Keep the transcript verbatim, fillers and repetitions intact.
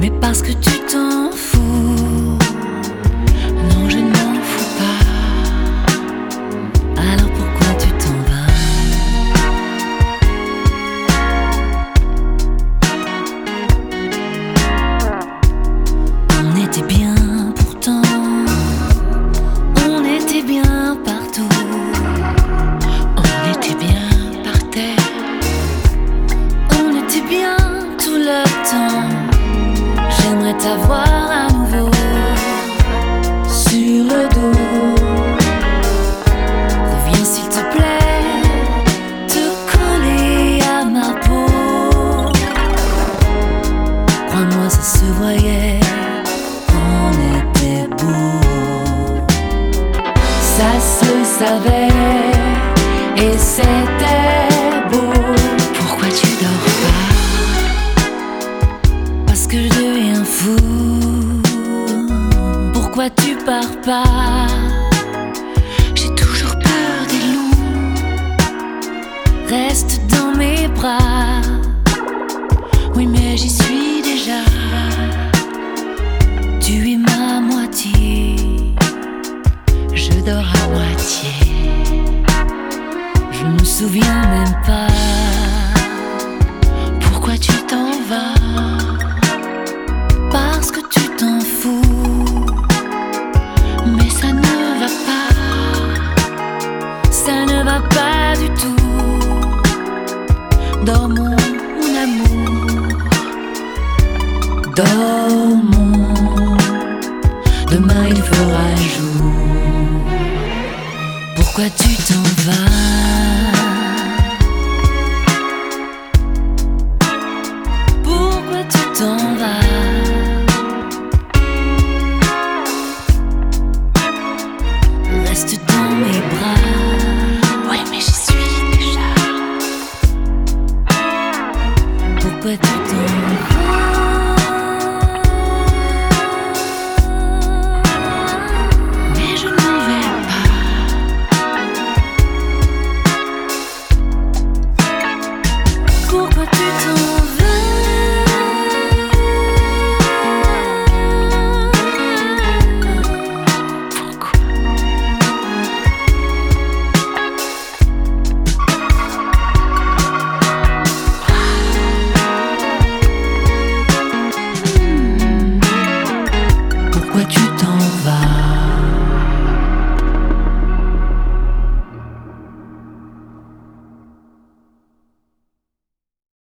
mais parce que tu t'en fous. Non, je ne m'en fous pas. Alors pourquoi tu t'en vas? On était bien pourtant, on était bien partout, on était bien par terre, on était bien tout le temps. J'aimerais t'avoir à nouveau sur le dos. Reviens s'il te plaît, te coller à ma peau. Crois-moi, ça se voyait, on était beau. Ça se savait et c'était beau. Pourquoi tu dors pas? Parce que je deviens fou. Pourquoi tu pars pas? J'ai toujours peur des loups. Reste dans mes bras. Oui, mais j'y suis déjà. Tu es ma moitié. Je dors à moitié. Je me souviens même pas. Pourquoi tu t'en vas? Parce que tu t'en fous. Mais ça ne va pas. Ça ne va pas du tout. Dormons, mon amour. Dormons. Demain il fera jour.